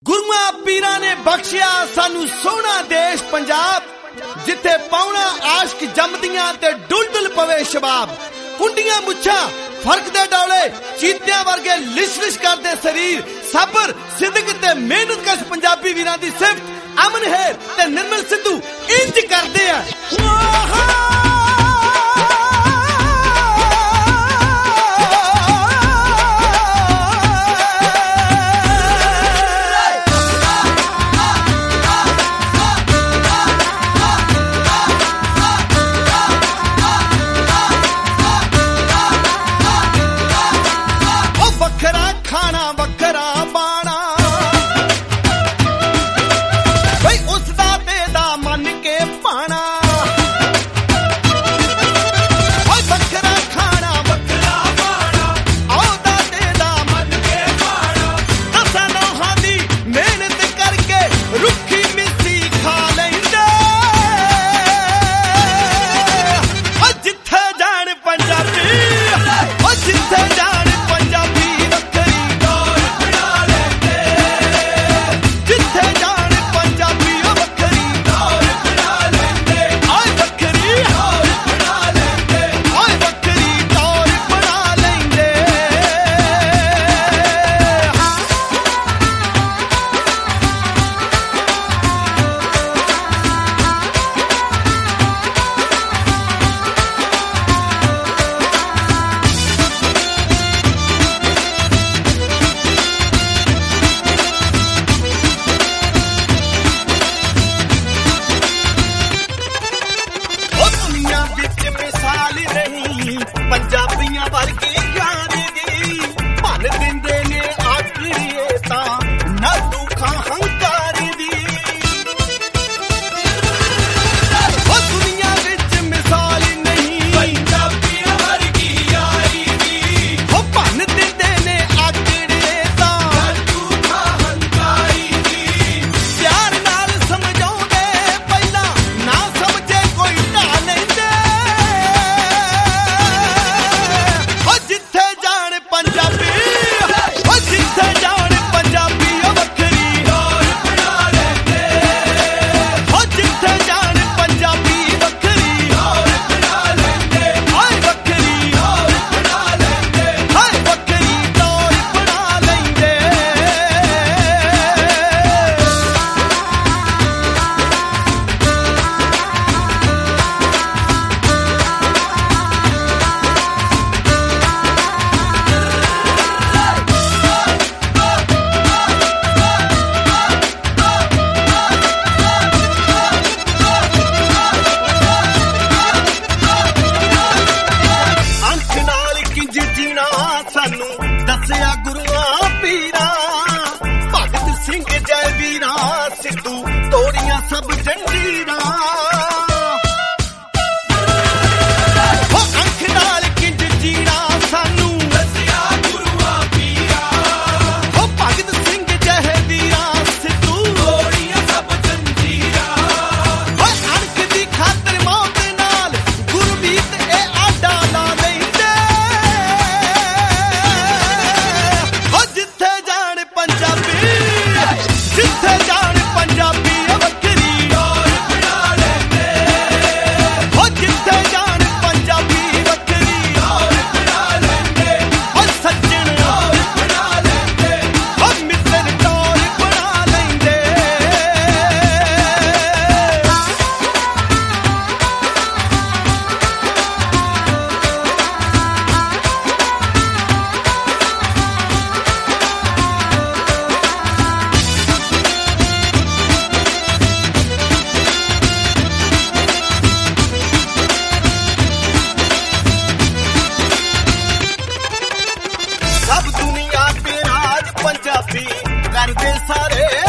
ਗੁਰੂਆਂ ਪੀਰਾਂ ਨੇ ਬਖਸ਼ਿਆ ਸਾਨੂੰ ਸੋਹਣਾ ਦੇਸ਼ ਪੰਜਾਬ, ਜਿੱਥੇ ਪਾਉਣਾ ਆਸ਼ਕ ਜੰਮਦੀਆਂ ਤੇ ਡੁਲਡੁਲ ਪਵੇ ਸ਼ਬਾਬ। ਕੁੰਡੀਆਂ ਮੁੱਛਾਂ ਫਰਕ ਦੇ ਡੌਲੇ, ਚੀਤਿਆਂ ਵਰਗੇ ਲਿਸ਼-ਲਿਸ਼ ਕਰਦੇ ਸਰੀਰ, ਸਬਰ ਸਿਦਕ ਤੇ ਮਿਹਨਤ ਕਸ਼ ਪੰਜਾਬੀ ਵੀਰਾਂ ਦੀ ਸਿਫਤ ਅਮਨ ਹੈਰ ਤੇ ਨਿਰਮਲ ਸਿੱਧੂ ਇੰਜ ਕਰਦੇ ਆ। ਪੰਜਾਬੀਆਂ ਵਰਗੀ ਯਾਰੀ ਦੀ ਭੰਨ ਦਿੰਦੇ ਨੇ ਆਖਰੀਏ ਤਾਂ ਨਾ ਦੁੱਖਾਂ ਹੰਕਾਰੀ ਦੀ। ਉਹ ਦੁਨੀਆ ਵਿੱਚ ਮਿਸਾਲ ਨਹੀਂ ਪੰਜਾਬੀਆਂ ਵਰਗੀ ਯਾਰੀ ਦੀ, ਉਹ ਭੰਨ ਦਿੰਦੇ ਨੇ ਆਖਰੀਏ ਤਾਂ ਨਾ ਦੁੱਖਾਂ ਹੰਕਾਰੀ ਦੀ। ਪਿਆਰ ਨਾਲ ਸਮਝਾਉਂਦੇ ਪਹਿਲਾਂ ਨਾ ਸਮਝੇ ਕੋਈ ਢਾ ਲੈਂਦੇ, ਸਾਨੂੰ ਦੱਸਿਆ ਗੁਰੂਆਂ ਪੀਰਾਂ, ਭਗਤ ਸਿੰਘ ਜੈ ਵੀਰਾਂ, ਸਿੱਧੂ ਤੋੜੀਆਂ ਸਭ ਜੰਜੀਰਾਂ। ਉਹ ਅੱਖ ਨਾਲ ਕਿੰਜ ਜੀਣਾ ਸਾਨੂੰ ਦੱਸਿਆ ਗੁਰੂਆਂ ਪੀਰਾਂ, ਉਹ ਭਗਤ ਸਿੰਘ ਜੈ ਵੀਰਾਂ, ਸਿੱਧੂ ਤੋੜੀਆਂ ਸਭ ਜੰਜੀਰਾਂ। ਉਹ ਅਣਖ ਦੀ ਖਾਤਰ ਮੌਤ ਨਾਲ ਗੁਰਮੀਤ ਇਹ ਆਡਾ ਲਾ ਲੈਂਦੇ, ਜਿੱਥੇ ਜਾਣ ਪੰਜਾਬੀ ਵੱਖਰੀ ਦੌਰ ਬਣਾ ਲੈਂਦੇ। ਉਹ ਜਿੱਥੇ ਜਾਣ ਪੰਜਾਬੀ ਵੱਖਰੀ ਦੌਰ ਬਣਾ ਲੈਂਦੇ। ਉਹ ਸੱਜਣ ਦੌਰ ਬਣਾ ਲੈਂਦੇ, ਉਹ ਮਿੱਤਰ ਦੌਰ ਬਣਾ ਲੈਂਦੇ। ਸਭ ਦੁਨੀਆ ਤੇ ਰਾਜ ਪੰਜਾਬੀ ਕਰਦੇ ਸਾਰੇ